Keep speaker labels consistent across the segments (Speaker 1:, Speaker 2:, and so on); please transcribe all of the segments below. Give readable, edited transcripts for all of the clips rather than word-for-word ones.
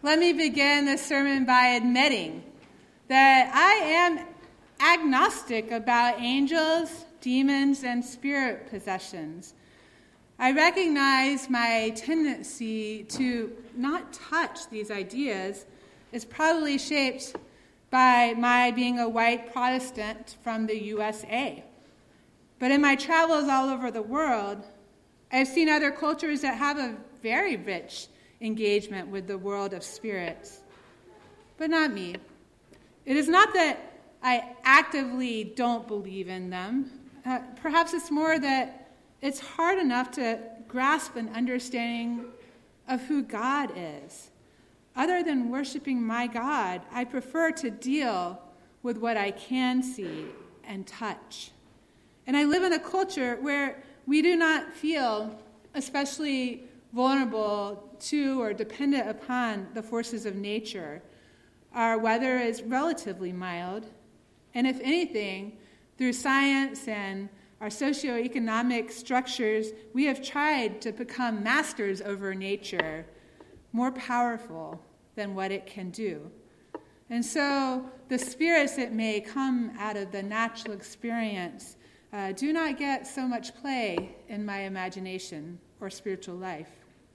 Speaker 1: let me begin this sermon by admitting that I am agnostic about angels, demons, and spirit possessions. I recognize my tendency to not touch these ideas is probably shaped by my being a white Protestant from the USA. But in my travels all over the world, I've seen other cultures that have a very rich engagement with the world of spirits, but not me. It is not that I actively don't believe in them. Perhaps it's more that it's hard enough to grasp an understanding of who God is. Other than worshiping my God, I prefer to deal with what I can see and touch. And I live in a culture where we do not feel especially vulnerable to or dependent upon the forces of nature. Our weather is relatively mild, and if anything, through science and our socioeconomic structures, we have tried to become masters over nature, more powerful than what it can do. And so the spirits that may come out of the natural experience do not get so much play in my imagination or spiritual life.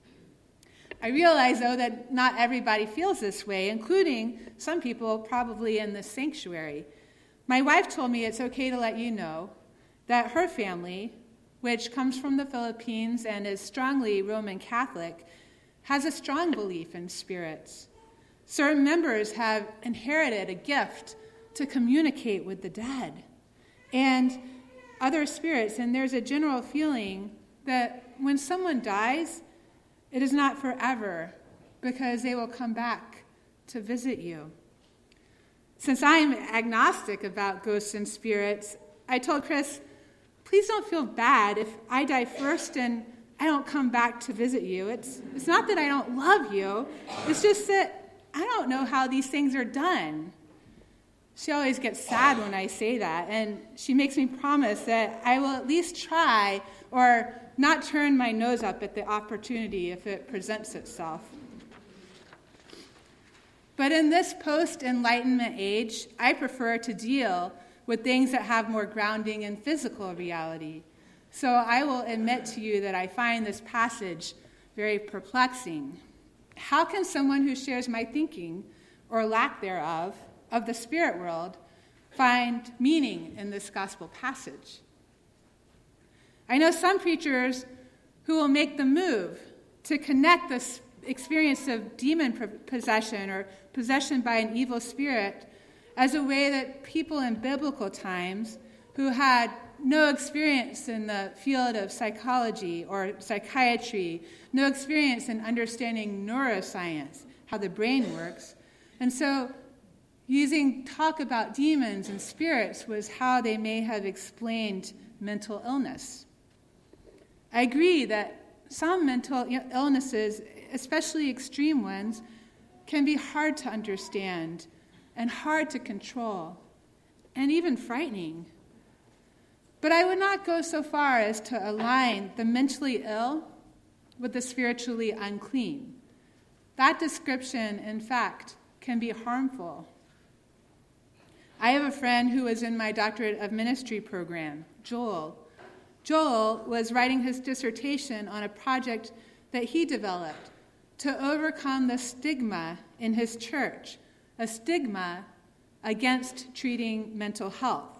Speaker 1: I realize, though, that not everybody feels this way, including some people probably in the sanctuary. My wife told me it's okay to let you know that her family, which comes from the Philippines and is strongly Roman Catholic, has a strong belief in spirits. Certain members have inherited a gift to communicate with the dead and other spirits, and there's a general feeling that when someone dies, it is not forever, because they will come back to visit you. Since I'm agnostic about ghosts and spirits, I told Chris, please don't feel bad if I die first and I don't come back to visit you. It's not that I don't love you. It's just that I don't know how these things are done. She always gets sad when I say that, and she makes me promise that I will at least try or not turn my nose up at the opportunity if it presents itself. But in this post-Enlightenment age, I prefer to deal with things that have more grounding in physical reality. So I will admit to you that I find this passage very perplexing. How can someone who shares my thinking, or lack thereof, of the spirit world, find meaning in this gospel passage? I know some preachers who will make the move to connect this experience of demon possession or possession by an evil spirit as a way that people in biblical times who had no experience in the field of psychology or psychiatry, no experience in understanding neuroscience, how the brain works. And so using talk about demons and spirits was how they may have explained mental illness. I agree that some mental illnesses, especially extreme ones, can be hard to understand and hard to control and even frightening. But I would not go so far as to align the mentally ill with the spiritually unclean. That description, in fact, can be harmful. I have a friend who was in my Doctorate of Ministry program, Joel. Joel was writing his dissertation on a project that he developed to overcome the stigma in his church, a stigma against treating mental health,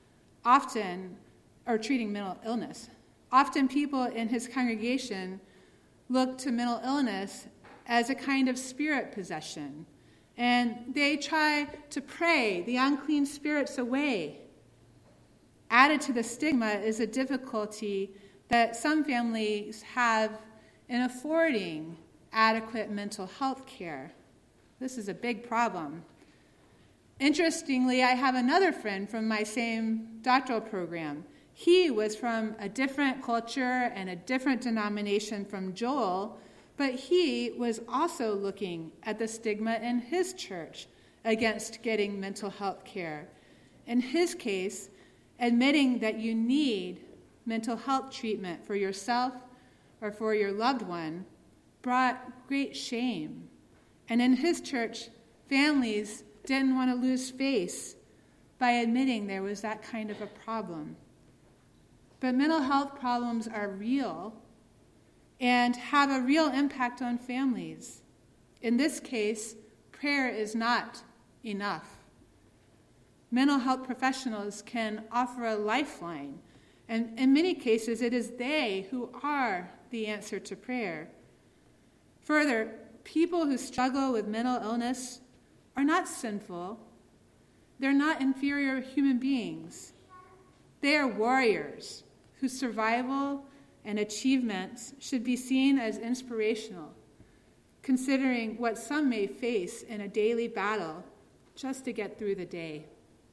Speaker 1: or treating mental illness. Often people in his congregation look to mental illness as a kind of spirit possession, and they try to pray the unclean spirits away. Added to the stigma is a difficulty that some families have in affording adequate mental health care. This is a big problem. Interestingly, I have another friend from my same doctoral program. He was from a different culture and a different denomination from Joel, but he was also looking at the stigma in his church against getting mental health care. In his case, admitting that you need mental health treatment for yourself or for your loved one brought great shame And in his church, families didn't want to lose face by admitting there was that kind of a problem. But mental health problems are real and have a real impact on families. In this case, prayer is not enough. Mental health professionals can offer a lifeline, and in many cases, it is they who are the answer to prayer. Further, people who struggle with mental illness are not sinful. They're not inferior human beings. They are warriors whose survival and achievements should be seen as inspirational, considering what some may face in a daily battle just to get through the day.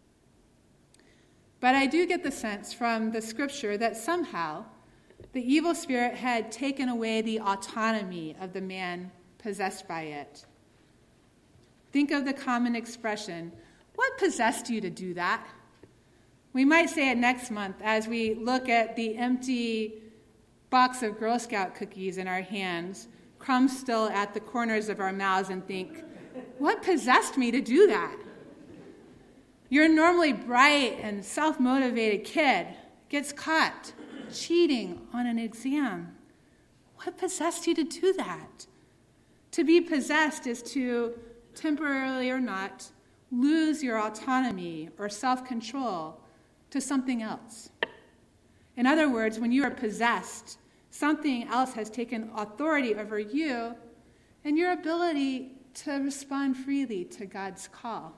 Speaker 1: But I do get the sense from the scripture that somehow the evil spirit had taken away the autonomy of the man possessed by it. Think of the common expression, "What possessed you to do that?" We might say it next month as we look at the empty box of Girl Scout cookies in our hands, crumbs still at the corners of our mouths, and think, "What possessed me to do that?" Your normally bright and self-motivated kid gets caught cheating on an exam. What possessed you to do that? To be possessed is to, temporarily or not, lose your autonomy or self-control to something else. In other words, when you are possessed, something else has taken authority over you and your ability to respond freely to God's call.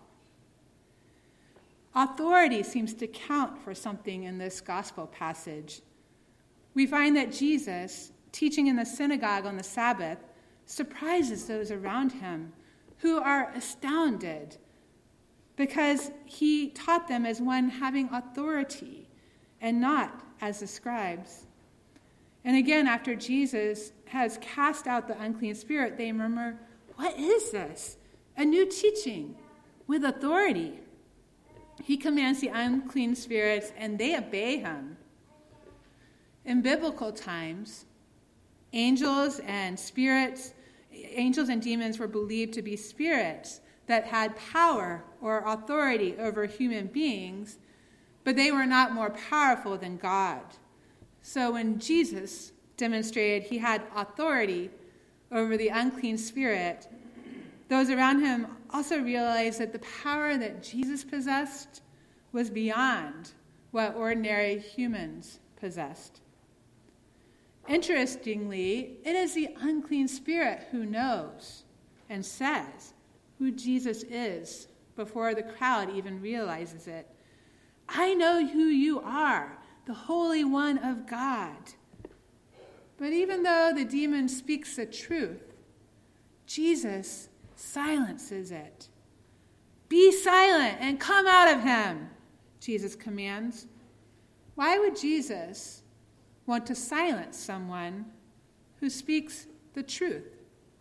Speaker 1: Authority seems to count for something in this gospel passage. We find that Jesus, teaching in the synagogue on the Sabbath, surprises those around him who are astounded because he taught them as one having authority and not as the scribes. And again, after Jesus has cast out the unclean spirit, they murmur, "What is this? A new teaching with authority." He commands the unclean spirits, and they obey him. In biblical times, angels and demons were believed to be spirits that had power or authority over human beings, but they were not more powerful than God. So when Jesus demonstrated he had authority over the unclean spirit, those around him also realized that the power that Jesus possessed was beyond what ordinary humans possessed. Interestingly, it is the unclean spirit who knows and says who Jesus is before the crowd even realizes it. "I know who you are, the Holy One of God." But even though the demon speaks the truth, Jesus silences it. "Be silent and come out of him," Jesus commands. Why would Jesus want to silence someone who speaks the truth?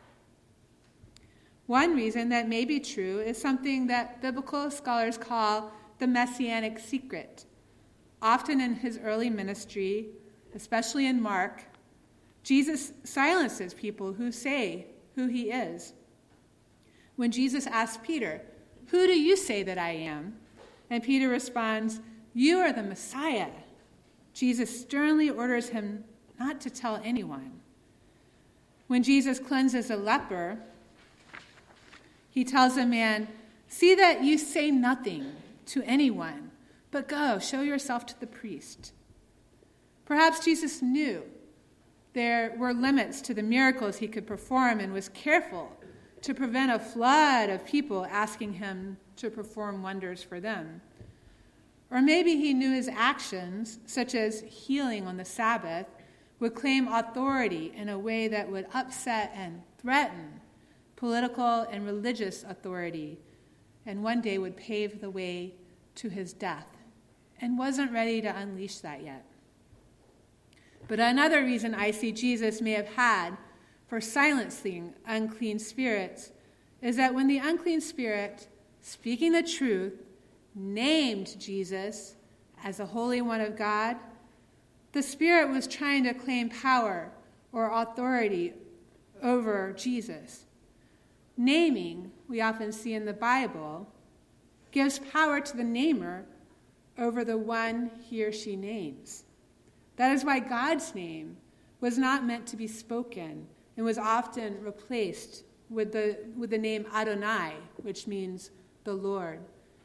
Speaker 1: One reason that may be true is something that biblical scholars call the messianic secret. Often in his early ministry, especially in Mark, Jesus silences people who say who he is. When Jesus asks Peter, "Who do you say that I am?" and Peter responds, "You are the Messiah," Jesus sternly orders him not to tell anyone. When Jesus cleanses a leper, he tells the man, "See that you say nothing to anyone, but go, show yourself to the priest." Perhaps Jesus knew there were limits to the miracles he could perform and was careful to prevent a flood of people asking him to perform wonders for them. Or maybe he knew his actions, such as healing on the Sabbath, would claim authority in a way that would upset and threaten political and religious authority, and one day would pave the way to his death, and wasn't ready to unleash that yet. But another reason I see Jesus may have had for silencing unclean spirits is that when the unclean spirit, speaking the truth, named Jesus as the Holy One of God, the spirit was trying to claim power or authority over Jesus. naming, we often see in the Bible, gives power to the namer over the one he or she names. That is why God's name was not meant to be spoken and was often replaced with the name Adonai, which means the Lord.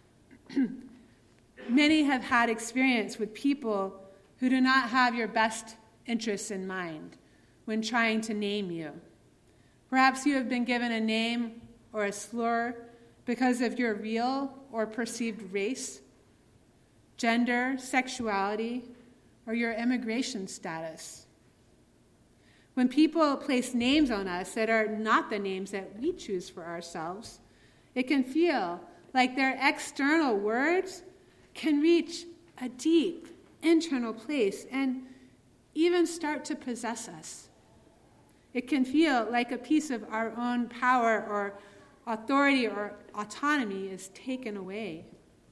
Speaker 1: Many have had experience with people who do not have your best interests in mind when trying to name you. Perhaps you have been given a name or a slur because of your real or perceived race, gender, sexuality, or your immigration status. When people place names on us that are not the names that we choose for ourselves, it can feel like their external words can reach a deep internal place and even start to possess us. It can feel like a piece of our own power or authority or autonomy is taken away.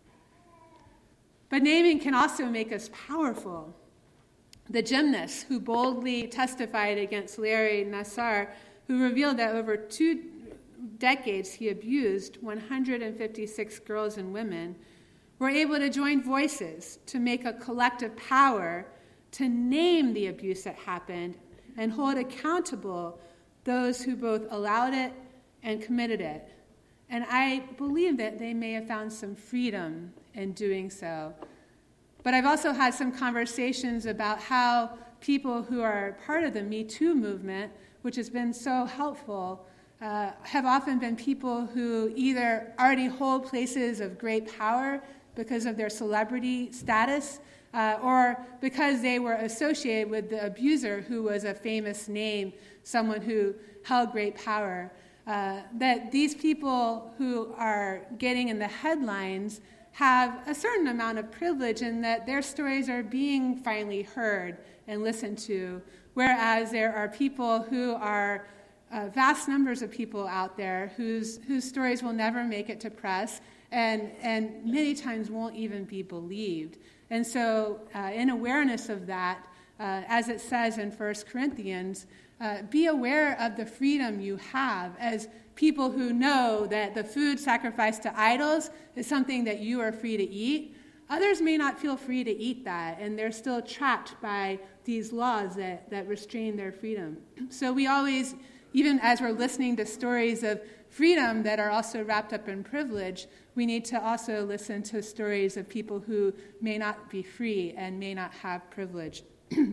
Speaker 1: But naming can also make us powerful. The gymnast who boldly testified against Larry Nassar, who revealed that over 2 decades he abused 156 girls and women, were able to join voices to make a collective power to name the abuse that happened and hold accountable those who both allowed it and committed it. And I believe that they may have found some freedom in doing so. But I've also had some conversations about how people who are part of the Me Too movement, which has been so helpful, have often been people who either already hold places of great power because of their celebrity status, or because they were associated with the abuser who was a famous name, someone who held great power. That these people who are getting in the headlines have a certain amount of privilege in that their stories are being finally heard and listened to, whereas there are people who are vast numbers of people out there whose stories will never make it to press and many times won't even be believed. And so in awareness of that, as it says in 1 Corinthians, be aware of the freedom you have as people who know that the food sacrificed to idols is something that you are free to eat. Others may not feel free to eat that, and they're still trapped by these laws that restrain their freedom. So we always, even as we're listening to stories of freedom that are also wrapped up in privilege, we need to also listen to stories of people who may not be free and may not have privilege.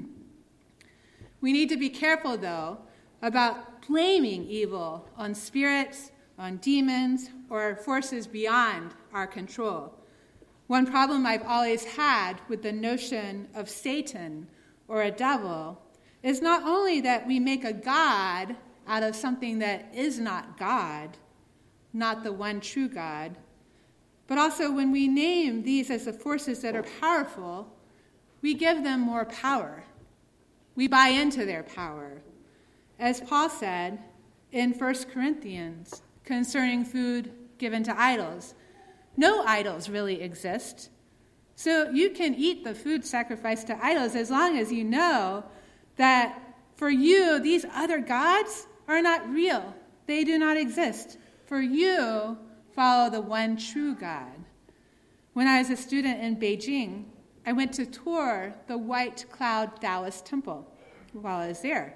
Speaker 1: We need to be careful, though, about blaming evil on spirits, on demons, or forces beyond our control. One problem I've always had with the notion of Satan or a devil is not only that we make a god out of something that is not God, not the one true God, but also when we name these as the forces that are powerful, we give them more power. We buy into their power. As Paul said in 1 Corinthians concerning food given to idols, no idols really exist. So you can eat the food sacrificed to idols as long as you know that for you, these other gods are not real. They do not exist. For you, follow the one true God. When I was a student in Beijing, I went to tour the White Cloud Taoist Temple while I was there.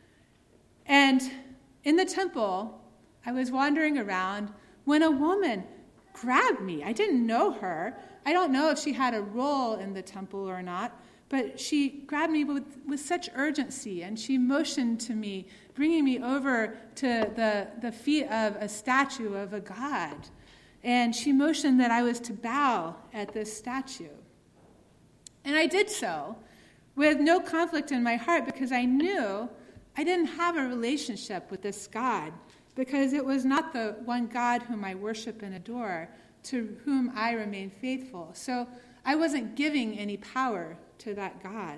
Speaker 1: And in the temple, I was wandering around when a woman grabbed me. I didn't know her. I don't know if she had a role in the temple or not, but she grabbed me with such urgency, and she motioned to me, bringing me over to the feet of a statue of a god. And she motioned that I was to bow at this statue. And I did so with no conflict in my heart because I knew I didn't have a relationship with this God, because it was not the one God whom I worship and adore, to whom I remain faithful. So I wasn't giving any power to that God.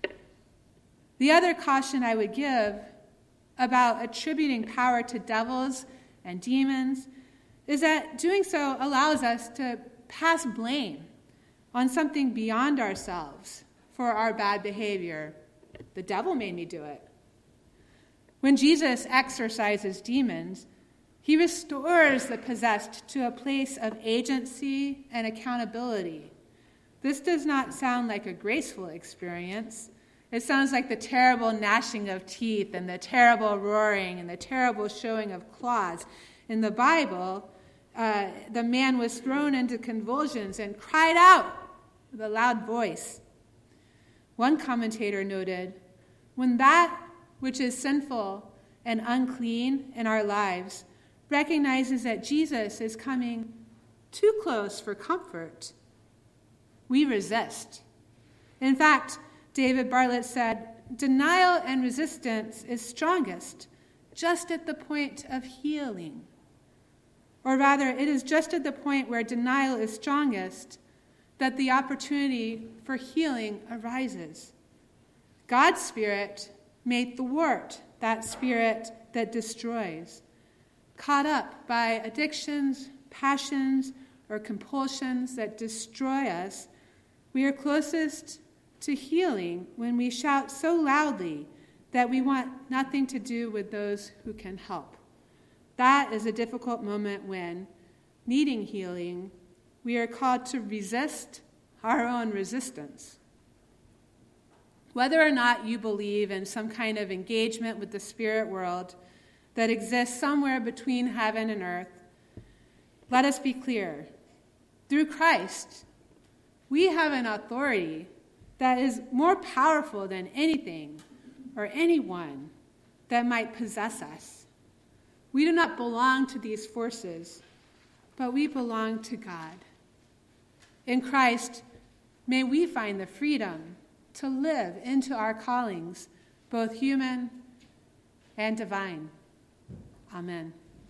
Speaker 1: The other caution I would give about attributing power to devils and demons is that doing so allows us to pass blame on something beyond ourselves for our bad behavior. The devil made me do it. When Jesus exorcises demons, He restores the possessed to a place of agency and accountability. This does not sound like a graceful experience. It sounds like the terrible gnashing of teeth and the terrible roaring and the terrible showing of claws. In the Bible, the man was thrown into convulsions and cried out with a loud voice. One commentator noted, when that which is sinful and unclean in our lives recognizes that Jesus is coming too close for comfort, we resist. In fact, David Bartlett said, denial and resistance is strongest just at the point of healing. Or rather, it is just at the point where denial is strongest that the opportunity for healing arises. God's Spirit may thwart that spirit that destroys. Caught up by addictions, passions, or compulsions that destroy us, we are closest to healing when we shout so loudly that we want nothing to do with those who can help. That is a difficult moment when, needing healing, we are called to resist our own resistance. Whether or not you believe in some kind of engagement with the spirit world that exists somewhere between heaven and earth, let us be clear. Through Christ, we have an authority that is more powerful than anything or anyone that might possess us. We do not belong to these forces, but we belong to God. In Christ, may we find the freedom to live into our callings, both human and divine. Amen.